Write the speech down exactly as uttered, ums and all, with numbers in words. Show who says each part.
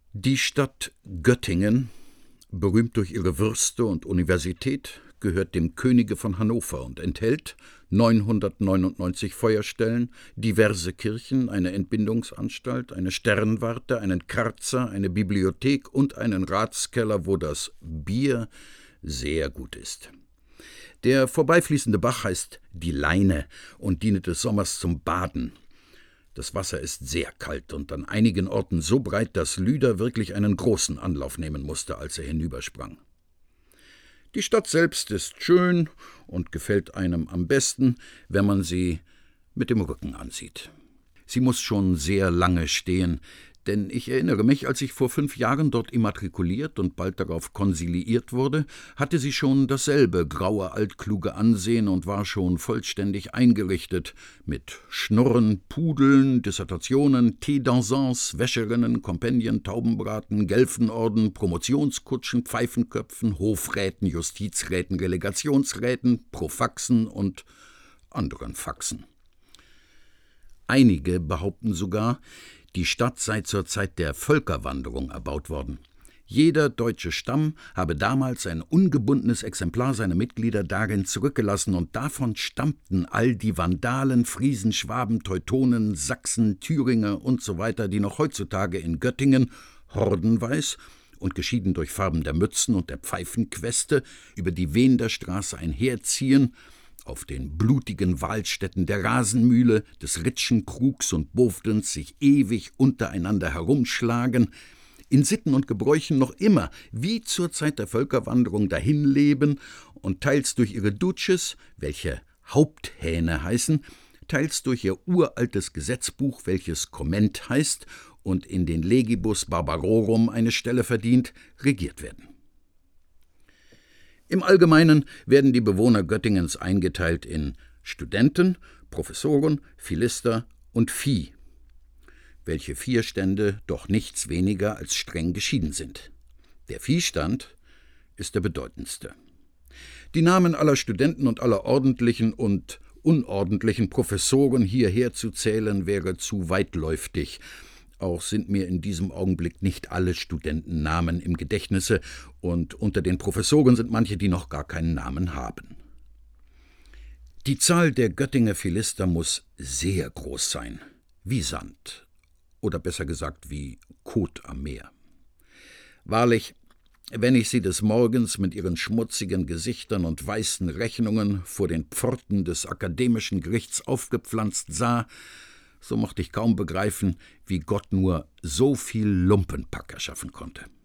Speaker 1: Die Stadt Göttingen, berühmt durch ihre Würste und Universität, gehört dem Könige von Hannover und enthält neunhundertneunundneunzig Feuerstellen, diverse Kirchen, eine Entbindungsanstalt, eine Sternwarte, einen Karzer, eine Bibliothek und einen Ratskeller, wo das Bier sehr gut ist. Der vorbeifließende Bach heißt die Leine und diente des Sommers zum Baden. Das Wasser ist sehr kalt und an einigen Orten so breit, dass Lüder wirklich einen großen Anlauf nehmen musste, als er hinübersprang. Die Stadt selbst ist schön und gefällt einem am besten, wenn man sie mit dem Rücken ansieht. Sie muss schon sehr lange stehen, denn ich erinnere mich, als ich vor fünf Jahren dort immatrikuliert und bald darauf konsiliiert wurde, hatte sie schon dasselbe graue, altkluge Ansehen und war schon vollständig eingerichtet, mit Schnurren, Pudeln, Dissertationen, Teedansons, Wäscherinnen, Kompendien, Taubenbraten, Gelfenorden, Promotionskutschen, Pfeifenköpfen, Hofräten, Justizräten, Relegationsräten, Profaxen und anderen Faxen. Einige behaupten sogar, die Stadt sei zur Zeit der Völkerwanderung erbaut worden. Jeder deutsche Stamm habe damals ein ungebundenes Exemplar seiner Mitglieder darin zurückgelassen, und davon stammten all die Vandalen, Friesen, Schwaben, Teutonen, Sachsen, Thüringer usw., die noch heutzutage in Göttingen hordenweis und geschieden durch Farben der Mützen und der Pfeifenqueste über die Wenderstraße einherziehen, auf den blutigen Wahlstätten der Rasenmühle, des Ritschenkrugs und Bovdens sich ewig untereinander herumschlagen, in Sitten und Gebräuchen noch immer, wie zur Zeit der Völkerwanderung, dahinleben und teils durch ihre Duces, welche Haupthähne heißen, teils durch ihr uraltes Gesetzbuch, welches Komment heißt und in den Legibus Barbarorum eine Stelle verdient, regiert werden. Im Allgemeinen werden die Bewohner Göttingens eingeteilt in Studenten, Professoren, Philister und Vieh, welche vier Stände doch nichts weniger als streng geschieden sind. Der Viehstand ist der bedeutendste. Die Namen aller Studenten und aller ordentlichen und unordentlichen Professoren hierher zu zählen, wäre zu weitläuftig. Auch sind mir in diesem Augenblick nicht alle Studentennamen im Gedächtnisse, und unter den Professoren sind manche, die noch gar keinen Namen haben. Die Zahl der Göttinger Philister muss sehr groß sein, wie Sand, oder besser gesagt wie Kot am Meer. Wahrlich, wenn ich sie des Morgens mit ihren schmutzigen Gesichtern und weißen Rechnungen vor den Pforten des akademischen Gerichts aufgepflanzt sah, so mochte ich kaum begreifen, wie Gott nur so viel Lumpenpack erschaffen konnte.